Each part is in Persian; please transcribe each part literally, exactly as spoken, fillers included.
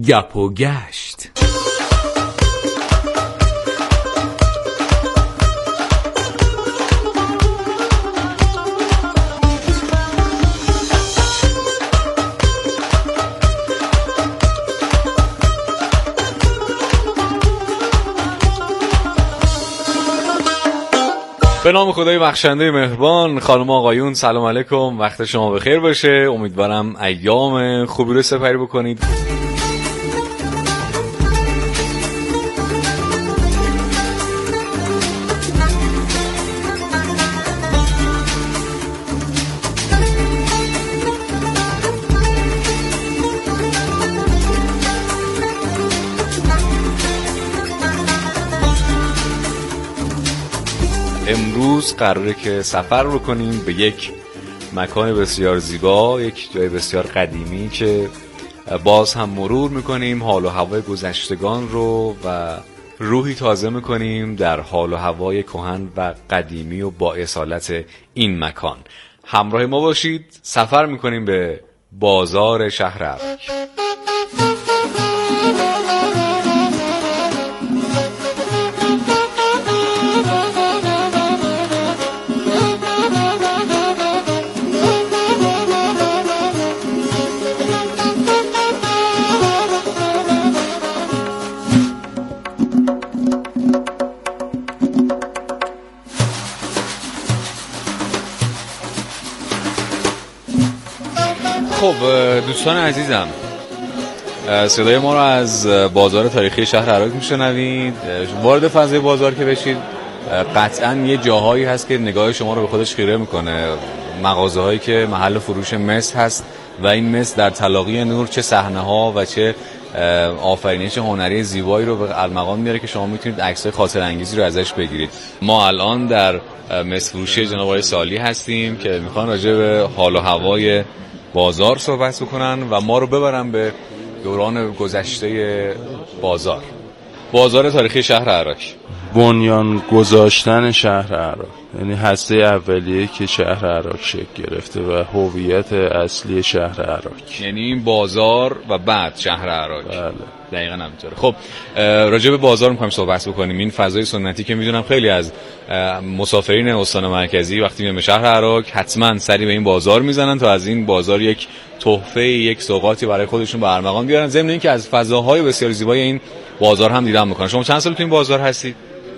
گپ و گشت. به نام خدای بخشنده مهربان. خانم آقایون سلام علیکم، وقت شما بخیر باشه. امیدوارم ایام خوبی رو سپری بکنید. امروز قراره که سفر بکنیم به یک مکان بسیار زیبا، یک جای بسیار قدیمی که باز هم مرور میکنیم حال و هوای گذشتگان رو و روحی تازه میکنیم در حال و هوای کهن و قدیمی و با اصالت این مکان. همراه ما باشید، سفر میکنیم به بازار شهر ارک. خب دوستان عزیزم، صدای ما رو از بازار تاریخی شهر ارک میشنوید. وارد فضای بازار که بشید قطعاً یه جاهایی هست که نگاه شما رو به خودش خیره میکنه، مغازه هایی که محل فروش مس هست و این مس در تلاقی نور چه صحنه ها و چه آفرینش هنری زیبایی رو به ارمغان میاره که شما میتونید عکسای خاطر انگیزی رو ازش بگیرید. ما الان در مس فروشی جناب آقای سالی هستیم که میخوان راجع به حال و هوای بازار صحبت بکنن و ما رو ببرن به دوران گذشته بازار. بازار تاریخی شهر ارک، بنیان گذاشتن شهر ارک، یعنی هسته اولیه که شهر ارک شکل گرفته و هویت اصلی شهر ارک، یعنی این بازار و بعد شهر ارک. بله دقیقاً همینطوره. خب راجع به بازار می‌خوایم صحبت بکنیم. این فضای سنتی که میدونم خیلی از مسافرین استان مرکزی وقتی میان به شهر ارک حتما سری به این بازار میزنن تا از این بازار یک تحفه، یک سوغاتی برای خودشون به ارمغان بیارن، ضمن اینکه از فضاهای بسیار زیبای این بازار هم دیدن میکنن. شما چند سال تو این بازار هستید؟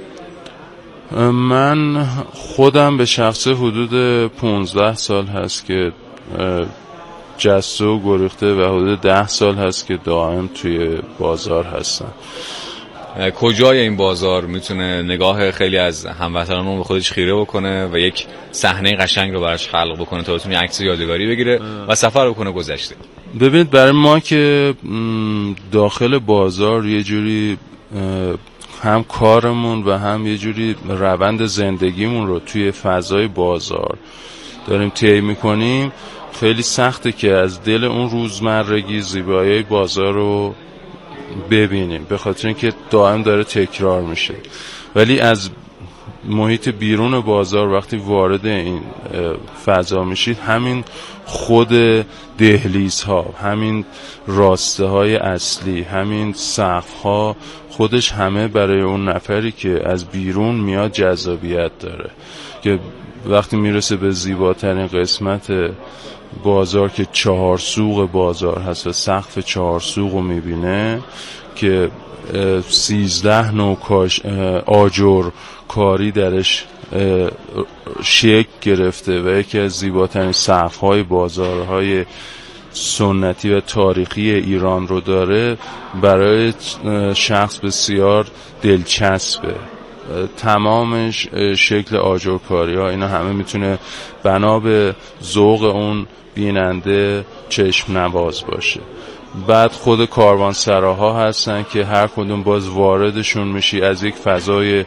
من خودم به شخص حدود پانزده سال هست که جسته و گریخته و حدود ده سال هست که دائم توی بازار هستم. کجای این بازار میتونه نگاه خیلی از هموطنانمون به خودش خیره بکنه و یک صحنه قشنگ رو براش خلق بکنه تا بتونه عکس یادگاری بگیره و سفر بکنه گذشته؟ ببینید، برای ما که داخل بازار یه جوری هم کارمون و هم یه جوری روند زندگیمون رو توی فضای بازار داریم طی میکنیم، خیلی سخته که از دل اون روزمرگی زیبایی بازار رو ببینیم، به خاطر اینکه دائم داره تکرار میشه. ولی از محیط بیرون بازار وقتی وارد این فضا میشید، همین خود دهلیزها، همین راسته های اصلی، همین سقف ها خودش همه برای اون نفری که از بیرون میاد جذابیت داره که وقتی میرسه به زیباترین قسمت بازار که چهار سوق بازار هست و سقف چهار سوق رو میبینه که سیزده نوع آجر کاری درش شکل گرفته و یکی از زیباترین سقف‌های بازارهای سنتی و تاریخی ایران رو داره، برای شخص بسیار دلچسبه. تمامش شکل آجرکاری ها اینا همه میتونه بنا به ذوق اون بیننده چشم نواز باشه. بعد خود کاروانسراها هستن که هر کدوم باز واردشون میشی از یک فضای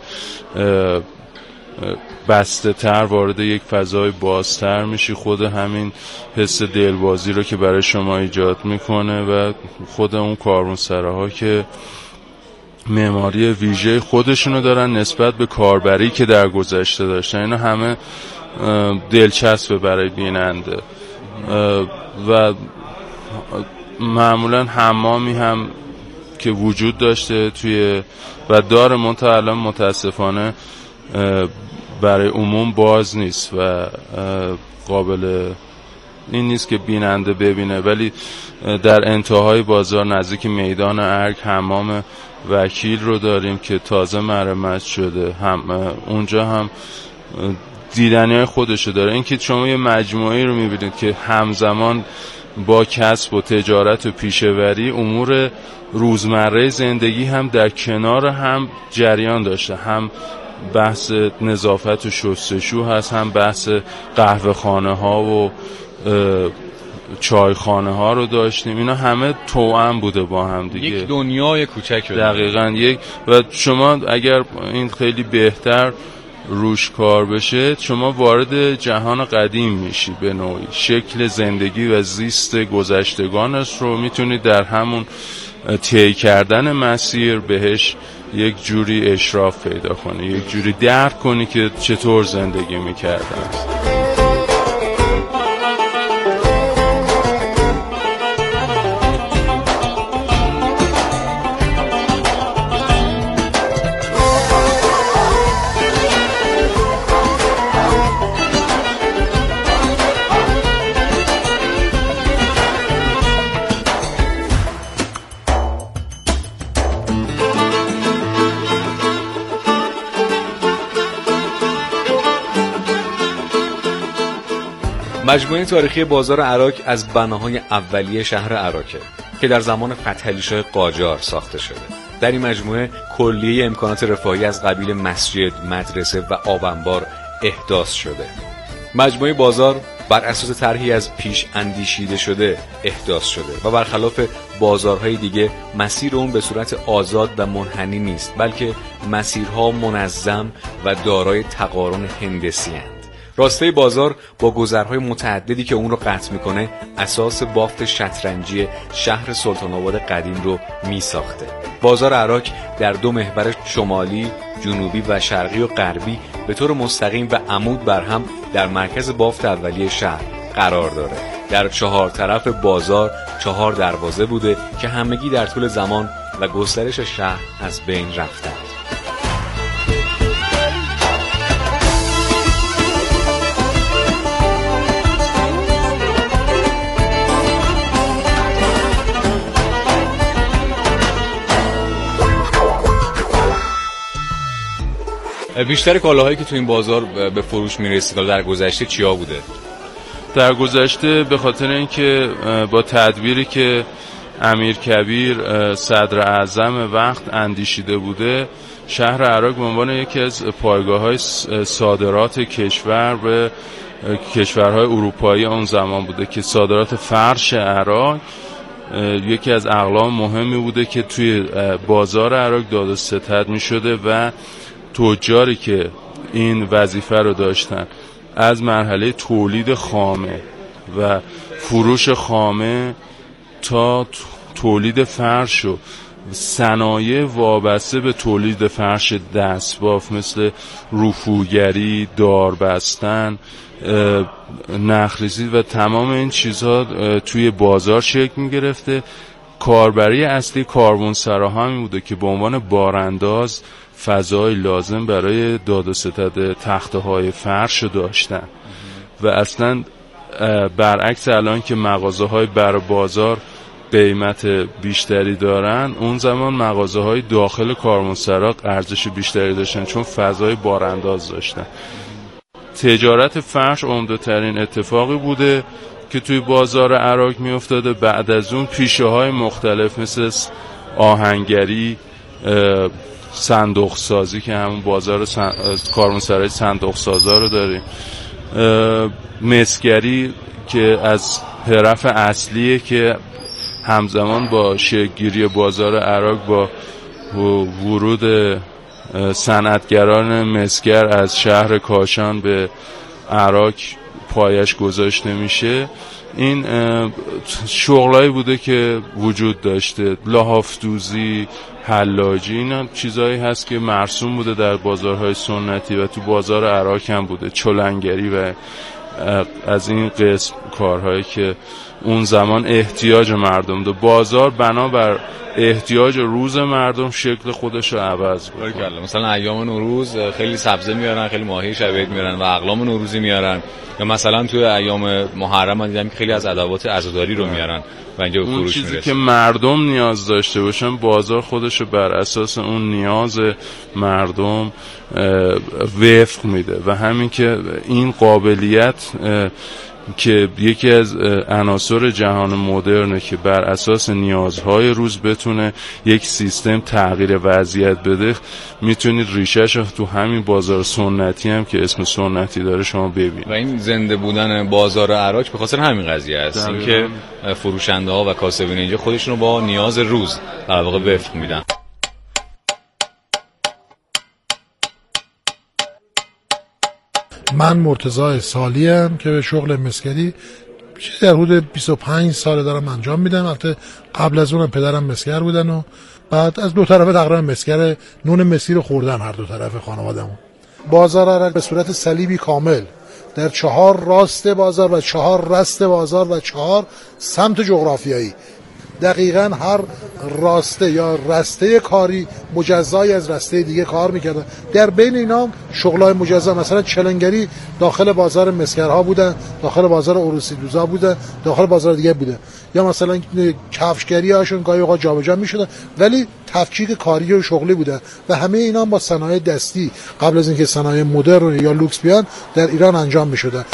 بسته تر وارد یک فضای بازتر میشی، خود همین حس دلبازی رو که برای شما ایجاد میکنه و خود اون کاروانسراها که معماری ویژه خودشونو دارن نسبت به کاربری که در گذشته داشتن، اینا همه دلچسبه برای بیننده. و معمولا حمامی هم که وجود داشته توی و داره، منتها الان متاسفانه برای عموم باز نیست و قابل این نیست که بیننده ببینه. ولی در انتهای بازار نزدیک میدان ارگ حمام وکیل رو داریم که تازه مرمت شده، هم اونجا هم دیدنی‌های خودشو داره. این که شما یه مجموعه‌ای رو می‌بینید که همزمان با کسب و تجارت و پیشه‌وری امور روزمره زندگی هم در کنار هم جریان داشته، هم بحث نظافت و شستشو هست، هم بحث قهوه خانه ها و چای خانه ها رو داشتیم. اینا همه توأم بوده با هم دیگه، یک دنیای کوچک شده. دقیقاً. یک و شما اگر این خیلی بهتر روش کار بشه، شما وارد جهان قدیم میشی، به نوعی شکل زندگی و زیست گذشتگانش رو میتونید در همون طی کردن مسیر بهش یک جوری اشراف پیدا کنی، یک جوری درک کنی که چطور زندگی میکردن. مجموعه تاریخی بازار عراق از بناهای اولیه شهر عراقه که در زمان فتحعلی‌شاه قاجار ساخته شده. در این مجموعه کلیه امکانات رفاهی از قبیل مسجد، مدرسه و آب انبار احداث شده. مجموعه بازار بر اساس طرحی از پیش اندیشیده شده احداث شده و برخلاف بازارهای دیگه مسیر اون به صورت آزاد و منحنی نیست، بلکه مسیرها منظم و دارای تقارن هندسی هستند. راسته بازار با گذرهای متعددی که اون رو قطع میکنه اساس بافت شطرنجی شهر سلطان آباد قدیم رو میساخته. بازار عراق در دو محور شمالی، جنوبی و شرقی و غربی به طور مستقیم و عمود بر هم در مرکز بافت اولیه شهر قرار داره. در چهار طرف بازار چهار دروازه بوده که همگی در طول زمان و گسترش شهر از بین رفتند. بیشتر کالاهایی که تو این بازار به فروش میرسید در گذشته چیا بوده؟ در گذشته به خاطر اینکه با تدبیری که امیر کبیر صدر اعظم وقت اندیشیده بوده، شهر عراق به عنوان یکی از پایگاه‌های صادرات کشور به کشورهای اروپایی اون زمان بوده که صادرات فرش عراق یکی از اقلام مهمی بوده که توی بازار عراق داد و ستد می شده و تجاری که این وظیفه رو داشتن از مرحله تولید خامه و فروش خامه تا تولید فرش و صنایع وابسته به تولید فرش دستباف مثل رفوگری، داربستن، نخریزی و تمام این چیزها توی بازار شکل می گرفته. کاربری اصلی کاروانسراها می بوده که به عنوان بارانداز فضای لازم برای داد و ستد تخته های فرش داشتن و اصلا برعکس الان که مغازه های بر بازار قیمت بیشتری دارن، اون زمان مغازه های داخل کاروانسرا ارزش بیشتری داشتن چون فضای بارانداز داشتن. تجارت فرش عمده ترین اتفاقی بوده که توی بازار عراق می افتاده. بعد از اون پیشه های مختلف مثل آهنگری، صندوق سازی که همون بازار سن... کاروانسرای صندوق سازا رو داریم، مسگری که از حرف اصلیه که همزمان با شکل‌گیری بازار عراق با ورود صنعتگران مسگر از شهر کاشان به عراق پایش گذاشته میشه. این شغلایی بوده که وجود داشته، لحاف‌دوزی، حلاجی، اینا چیزایی هست که مرسوم بوده در بازارهای سنتی و تو بازار عراق هم بوده، چلنگری و از این قسم کارهایی که اون زمان احتیاج مردم ده. بازار بنابر احتیاج روز مردم شکل خودش رو عوض می‌کنه. مثلا ایام نوروز خیلی سبزه میارن، خیلی ماهی شبیه میارن و اقلام نوروزی میارن، یا مثلا توی ایام محرم من دیدم که خیلی از ادوات عزاداری رو میارن و اینجا به فروش میرسه. اون چیزی که مردم نیاز داشته باشن بازار خودش رو بر اساس اون نیاز مردم وفق میده و همین که این قابلیت که یکی از عناصر جهان مدرنه که بر اساس نیازهای روز بتونه یک سیستم تغییر وضعیت بده، میتونید ریشه‌ش تو همین بازار سنتی هم که اسم سنتی داره شما ببینید. و این زنده بودن بازار عراق به خاطر همین قضیه است، اینکه فروشنده ها و کاسبین اینجا خودشون رو با نیاز روز در واقع وفق میدن. من مرتضی سالی ام که به شغل مسگری چیزی در حدود بیست و پنج سال دارم انجام میدم. البته قبل از اونم پدرم مسگر بودن و بعد از دو طرفه تقریبا مسگر نون مسی رو خوردن هر دو طرف خانواده‌مون. بازار عراق به صورت صلیبی کامل در چهار راست بازار و چهار رست بازار و چهار سمت جغرافیایی، دقیقاً هر راسته یا رسته کاری مجزایی از رسته دیگه کار میکردن. در بین اینا شغلای مجزا، مثلا چلنگری داخل بازار مسگرها بودن، داخل بازار عروسی دوزا بودن، داخل بازار دیگه بودن، یا مثلا کفشگری هاشون گاهی اوقات جابجا میشدن، ولی تفکیک کاری و شغلی بودن و همه اینا با صنایع دستی قبل از اینکه صنایع مدرن یا لوکس بیان در ایران انجام میشدن.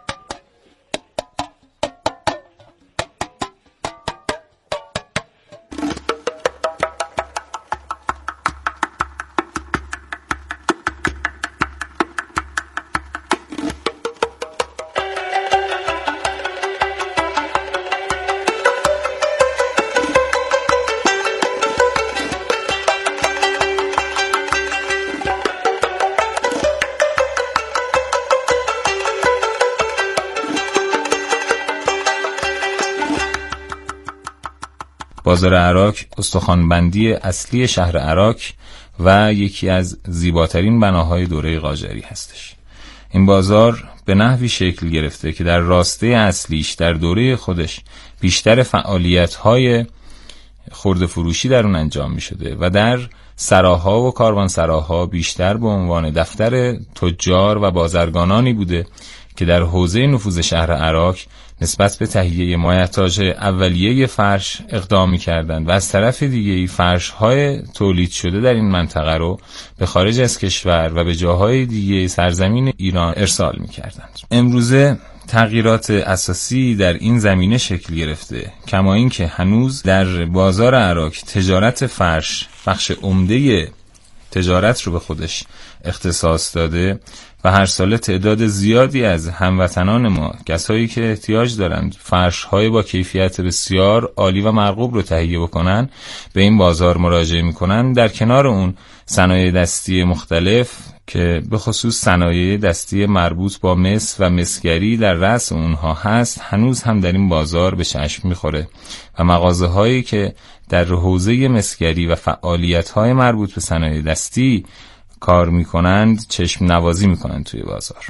بازار عراق استخوان‌بندی اصلی شهر عراق و یکی از زیباترین بناهای دوره قاجاری هستش. این بازار به نحوی شکل گرفته که در راسته اصلیش در دوره خودش بیشتر فعالیت‌های خرده فروشی در اون انجام می شده و در سراها و کاروانسراها بیشتر به عنوان دفتر تجار و بازرگانانی بوده که در حوزه نفوذ شهر عراق نسبت به تهیه مایحتاج اولیه فرش اقدام می‌کردند و از طرف دیگه فرش‌های تولید شده در این منطقه رو به خارج از کشور و به جاهای دیگه سرزمین ایران ارسال می‌کردند. امروزه تغییرات اساسی در این زمینه شکل گرفته، کما این که هنوز در بازار عراق تجارت فرش بخش عمده تجارت رو به خودش اختصاص داده و هر ساله تعداد زیادی از هموطنان ما، کسایی که احتیاج دارند فرش‌های با کیفیت بسیار عالی و مرغوب رو تهیه بکنن، به این بازار مراجعه میکنن. در کنار اون صنایع دستی مختلف که به خصوص صنایع دستی مربوط با مس و مسگری در رأس اونها هست، هنوز هم در این بازار به چشم میخوره و مغازه هایی که در حوزه مسگری و فعالیت های مربوط به صنایع دستی کار میکنند چشم نوازی میکنند توی بازار.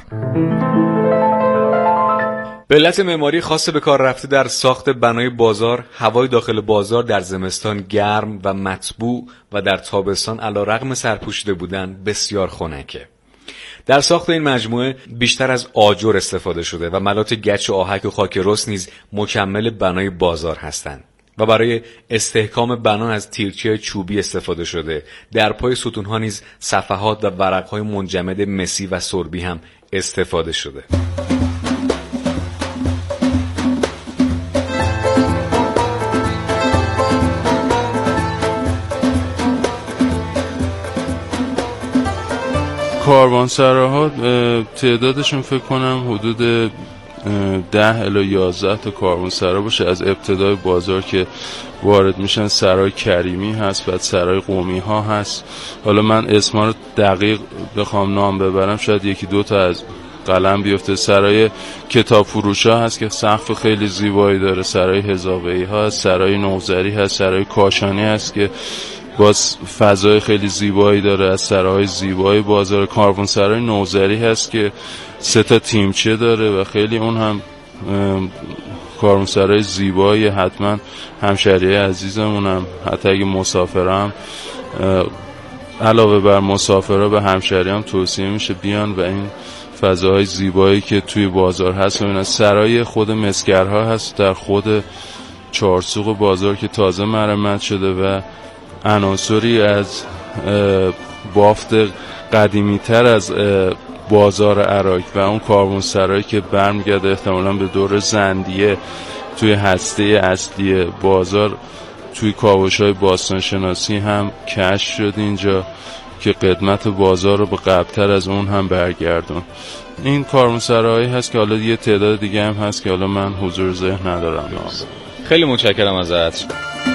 به علت معماری خاص به کار رفته در ساخت بنای بازار، هوای داخل بازار در زمستان گرم و مطبوع و در تابستان علیرغم سرپوشیده بودن بسیار خنکه. در ساخت این مجموعه بیشتر از آجر استفاده شده و ملات گچ و آهک و خاک رس نیز مکمل بنای بازار هستند و برای استحکام بنا از تیرچه چوبی استفاده شده. در پای ستونها نیز صفحات و ورقهای منجمد مسی و سربی هم استفاده شده. کاروانسراها تعدادشون فکر کنم حدود ده الی یازده تا کاروانسرا باشه. از ابتدای بازار که وارد میشن سرای کریمی هست، بعد سرای قومی ها هست. حالا من اسما رو دقیق بخوام نام ببرم شاید یکی دو تا از قلم بیفته. سرای کتاب فروش ها هست که سقف خیلی زیبایی داره، سرای حزاوی ها هست، سرای نوذری هست، سرای کاشانی هست که باز فضای خیلی زیبایی داره. از سراهای زیبای بازار کاروانسرای نوذری هست که سه تا تیمچه داره و خیلی اون هم کاروانسرای زیبایی، حتما همشهری عزیزمونم حتی اگه مسافرم علاوه بر مسافرها به همشهری هم توصیه میشه بیان و این فضاهای زیبایی که توی بازار هست ببینن. سرای خود مسگرها هست در خود چهارسوق بازار که تازه مرمت شده و عناصری از بافت قدیمی تر از بازار عراق و اون کاروانسرایی که برمیگرده احتمالاً به دور زندیه توی هسته اصلی بازار توی کاوش‌های باستانشناسی هم کشف شد اینجا که قدمت بازار رو به قبل‌تر از اون هم برگردون. این کاروانسرایی هست که حالا یه تعداد دیگه هم هست که حالا من حضور ذهن ندارم. خیلی متشکرم ازت.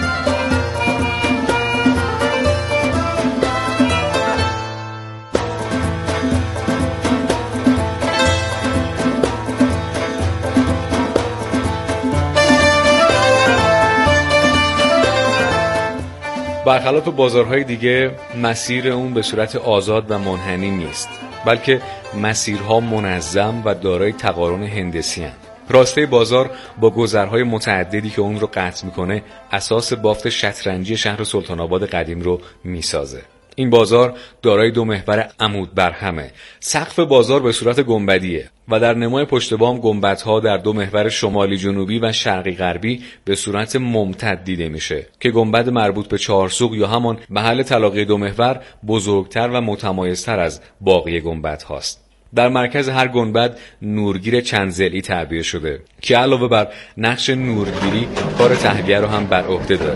برخلاف بازارهای دیگه مسیر اون به صورت آزاد و منحنی نیست، بلکه مسیرها منظم و دارای تقارن هندسی هستند. راسته بازار با گذرهای متعددی که اون رو قطع میکنه اساس بافت شطرنجی شهر سلطان آباد قدیم رو میسازه. این بازار دارای دو محور عمود برهمه. سقف بازار به صورت گنبدیه و در نمای پشت بام گنبدها در دو محور شمالی جنوبی و شرقی غربی به صورت ممتد دیده میشه که گنبد مربوط به چهارسوق یا همان محل تلاقی دو محور بزرگتر و متمایزتر از باقی گنبد هاست. در مرکز هر گنبد نورگیر چند ضلعی تعبیه شده که علاوه بر نقش نورگیری کار تهویه رو هم بر عهده داره.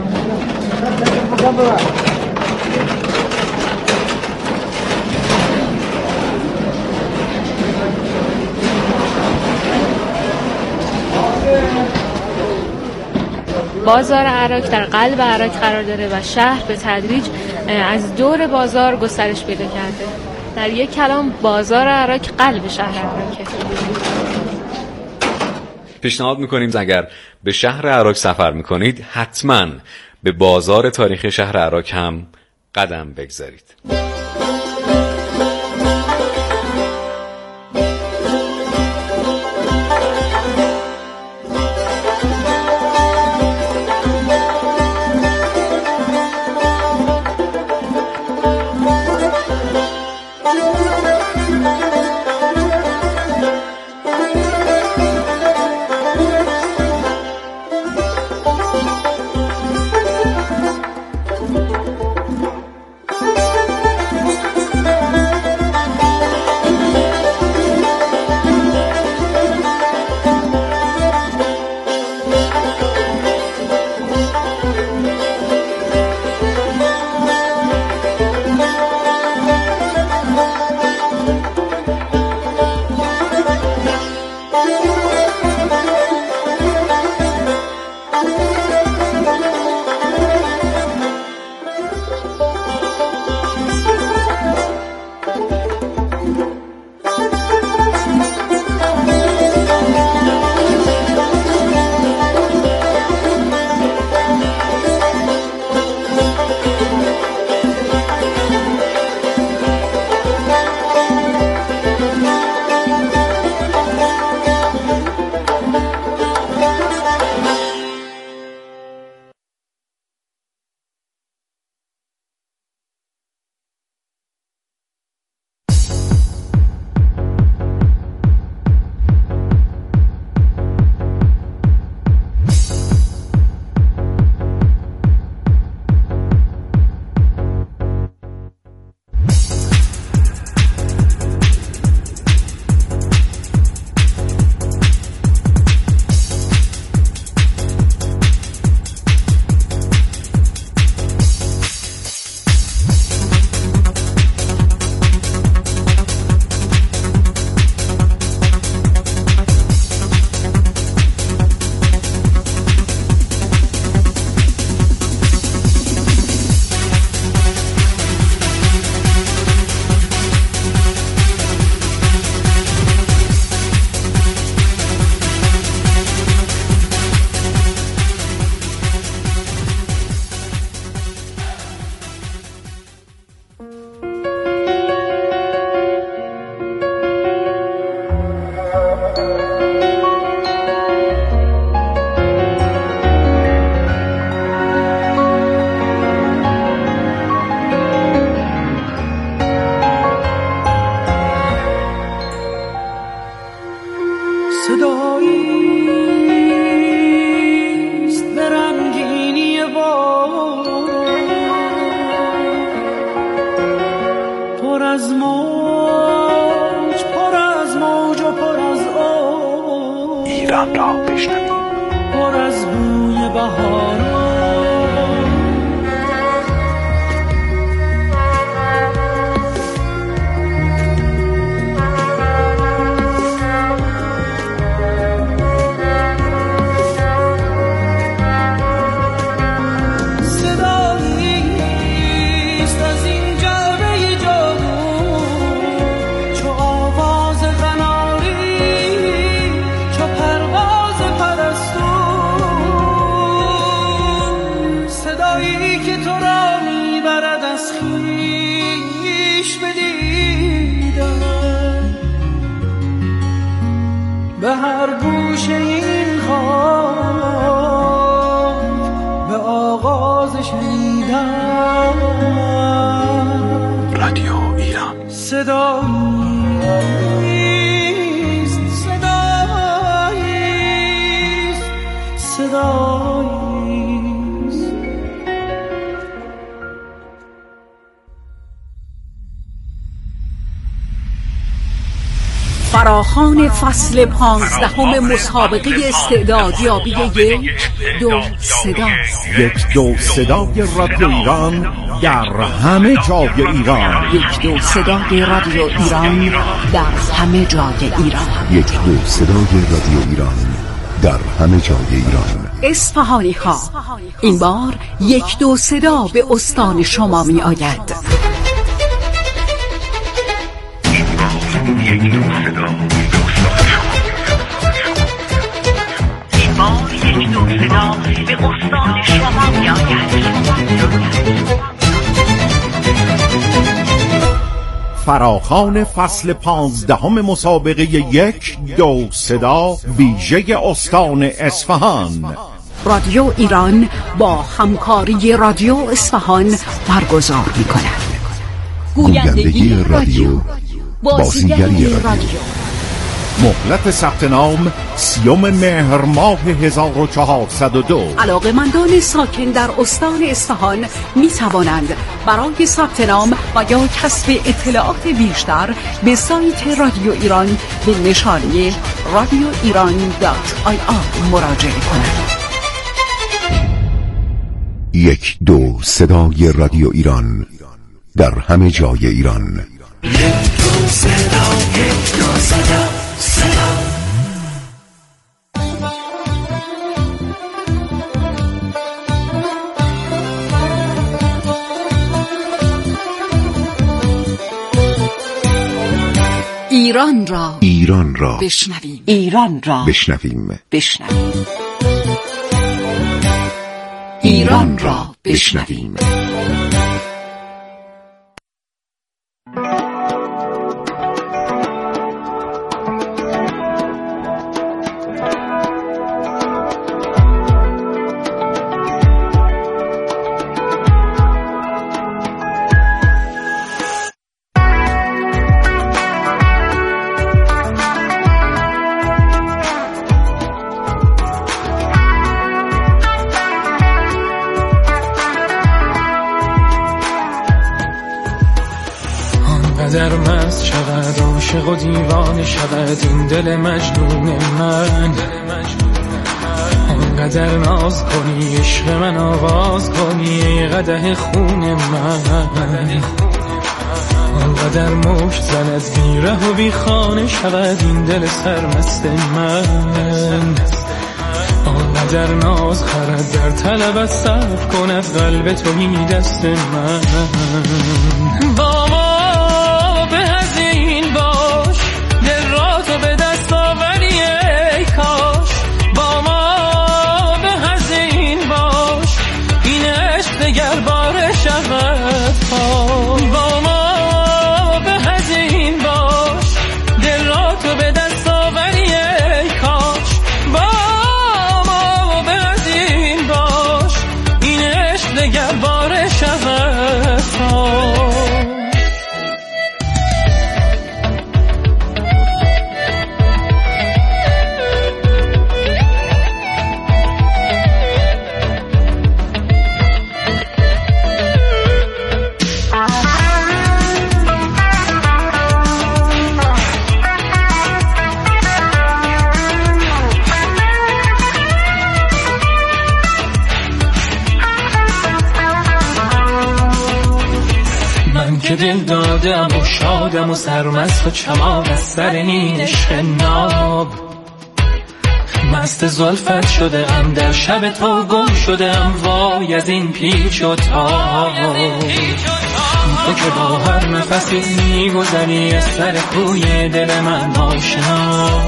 بازار عراق در قلب عراق قرار داره و شهر به تدریج از دور بازار گسترش پیدا کرده. در یک کلام بازار عراق قلب شهر عراقه. پیشنهاد میکنیم اگر به شهر عراق سفر میکنید حتما به بازار تاریخی شهر عراق هم قدم بگذارید. صداییست به رنگینی باد پر از موج پر از موج و پر از آب ایران را بشنوید پر از بوی بهاران به هر گوشه این خواب به آغاز شنیدن رادیو ایران صداییست صداییست صداییست. فراخوان فصل پانزدهم مسابقه استعدادیابی یک دو صدا یک دو صدای رادیو ایران در همه جای ایران یک دو صدای رادیو ایران در همه جای ایران یک دو صدای رادیو ایران در همه جای ایران. اصفهانی ها، این بار یک دو صدا به استان شما می آید. یک دو صدا این بار یک دو صدا به استان شما می آید. فراخوان فصل پانزدهم مسابقه یک دو صدا ویژه استان اصفهان رادیو ایران با همکاری رادیو اصفهان برگزار می کند. گویندگی رادیو، بازیگری رادیو. مهلت ثبت نام سیوم مهر ماه هزار و چهارصد و دو. علاقه‌مندان ساکن در استان اصفهان می توانند برای ثبت نام و یا کسب اطلاعات بیشتر به سایت رادیو ایران به نشانی رادیو ایران دات آی آر مراجعه کنند. یک دو صدای رادیو ایران در همه جای ایران. یک دو صدا یک دو صدا صدا. ایران را ایران را بشنویم ایران را بشنویم بشنویم ایران را بشنویم. در مست شود عاشق و دیوانه شود این دل مجنون من. آنقدر ناز کنی عشق من آواز کنی ای قدح خون من. آنقدر مشت زند بیره و بی خانه شود این دل سرمست من. آنقدر ناز خرد در طلبت صرف کند قلب تویی دست من. با ما به هزین باش دل را تو به دست آوری ای کاش. با ما به هزین باش این عشق دگر باره شود پاش. با ما به هزین باش دل را تو به دست آوری ای کاش. با ما به هزین باش این عشق دگر باره شود پاش. دادم و شادم و سرمست و چمان از سر این عشق ناب. مست زلفت شده ام در شب تو گم شده ام، وای از این پیچ و تاب. تو که با هر نفسی میگذری از سر کوی دل من آشنا،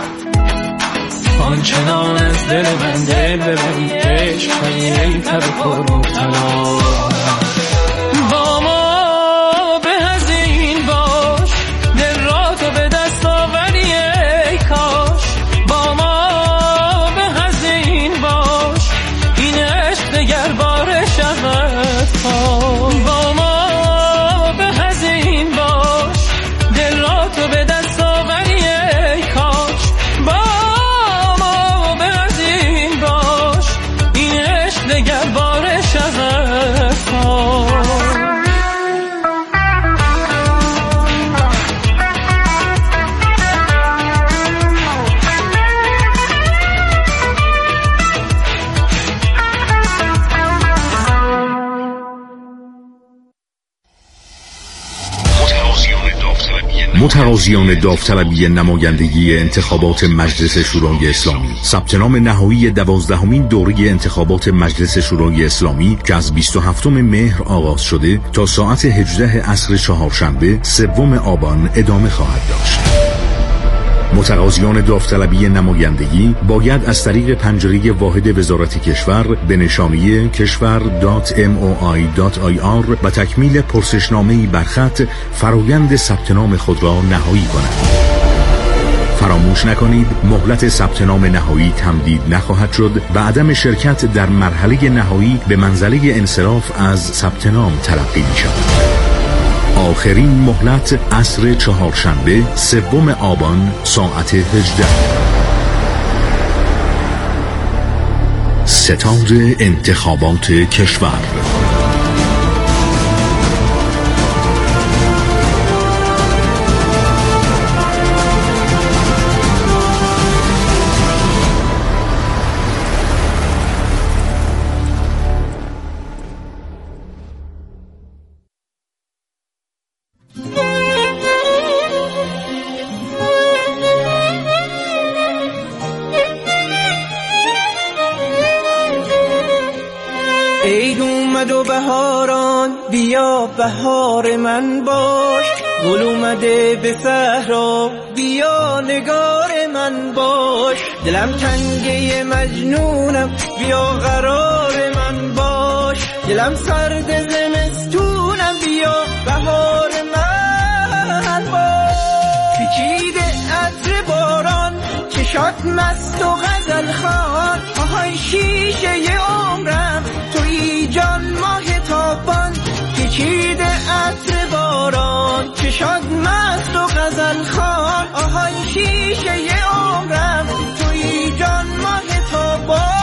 آنچنان از دل من دل ببری عشق کنی ای تب پر مبتلا. با ما به از این باش، دل را تو به دست آوری ای کاش. با ما به از این باش، این عشق دگر باره شود پاش. با ما به از این باش، دل را تو به دست آوری ای کاش. با دگر باره شود پاش. متقاضیان داوطلبی نمایندگی انتخابات مجلس شورای اسلامی ثبت نام نهایی دوازدهمین دوره انتخابات مجلس شورای اسلامی که از بیست و هفتم مهر آغاز شده تا ساعت هجده عصر چهارشنبه سوم آبان ادامه خواهد داشت. متقاضیان داوطلبی نمایندگی باید از طریق پنجره واحد وزارت کشور به نشانی کشور دات ام او آی دات آی آر و تکمیل پرسشنامه‌ای بر خط فرایند ثبت نام خود را نهایی کنند. فراموش نکنید مهلت ثبت نام نهایی تمدید نخواهد شد و عدم شرکت در مرحله نهایی به منزله انصراف از ثبت نام تلقی می شود. آخرین مهلت عصر چهارشنبه سوم آبان ساعت هجده. ستاد انتخابات کشور. بیا بهار من باش، گل اومده به صحرا بیا نگار من باش. دلم تنگه مجنونم بیا قرار من باش. دلم سرد زمستونم بیا بهار من باش. پیچیده عطر باران چشات مست و غزل خوان، آهای شیشه ی عمرم توی جان ماه تابان. پیچیده عطر باران چشات مست و غزل خوان، آهای شیشه ی عمرم توی جان ماه تابان.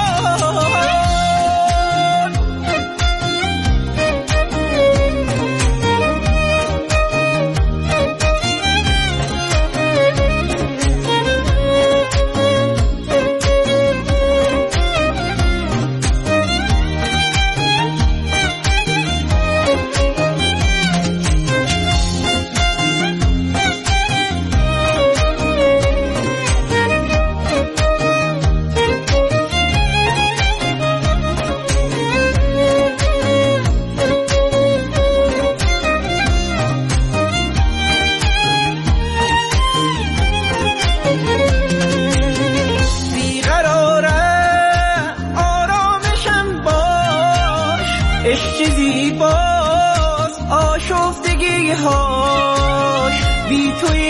هاش بی توی